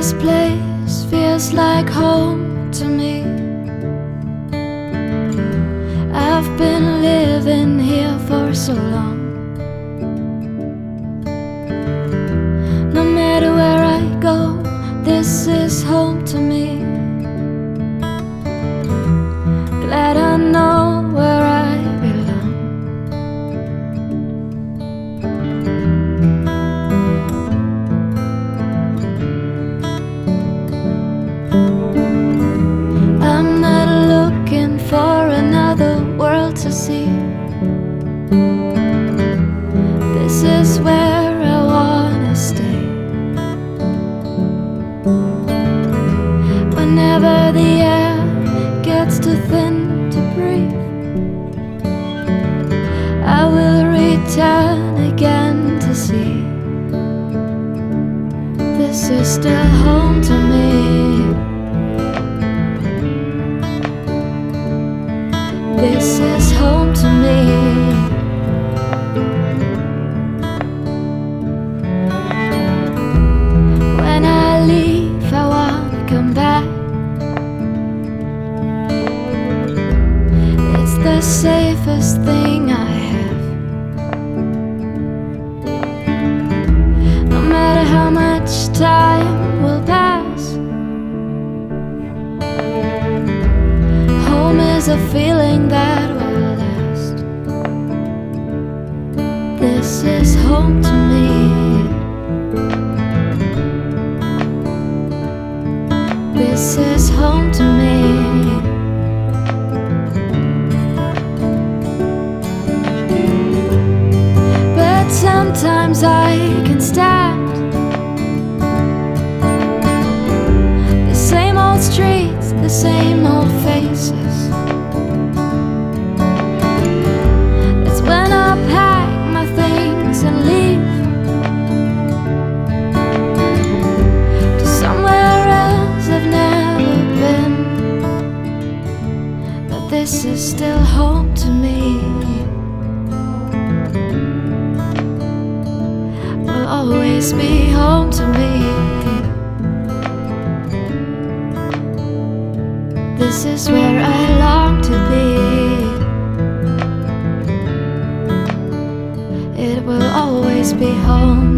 This place feels like home to me. I've been living here for so long. No matter where I go, this is home to me. Glad I know where I belong. I'm not looking for another world to see. This is where I wanna stay. Whenever the air gets too thin to breathe, I will return again to see. This is still home to me. This is home to me. When I leave, I wanna come back. It's the safest thing I have. No matter how much time will pass, home is a feeling that will last. This is home to me. This is home to me. But sometimes I can stand the same old streets, the same old faces. That's when I pack my things and leave to somewhere else I've never been. But this is still home to me. Will always be home to me. This is where I long to be. It will always be home.